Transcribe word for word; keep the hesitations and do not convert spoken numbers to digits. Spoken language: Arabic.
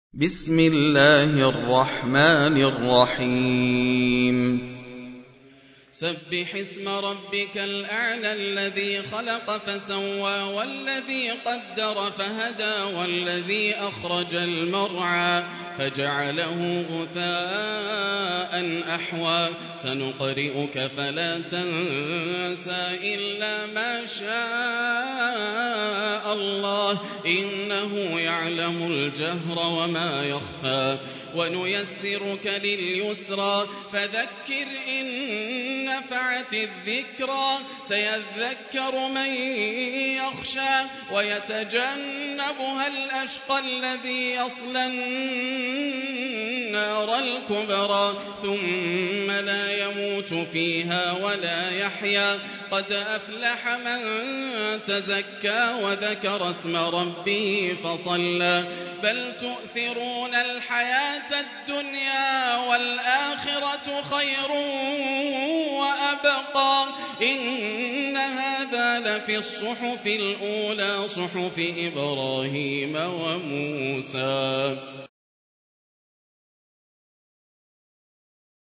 بسم الله الرحمن الرحيم سبح اسم ربك الأعلى الذي خلق فسوى والذي قدر فهدى والذي أخرج المرعى فجعله غثاء أحوى سنقرئك فلا تنسى إلا ما شاء الله إنه يعلم الجهر وما يخفى ونيسرك لليسرى فذكر إن نفعت الذكرى سيذكر من يخشى ويتجنبها الأشقى الذي يصلى النار الكبرى ثم لا يموت فيها ولا يحيا قد أفلح من تزكى وذكر اسم ربه فصلى بل تؤثرون الحياة الدنيا والآخرة خير وأبقى إن هذا لفي الصحف الأولى صحف إبراهيم وموسى.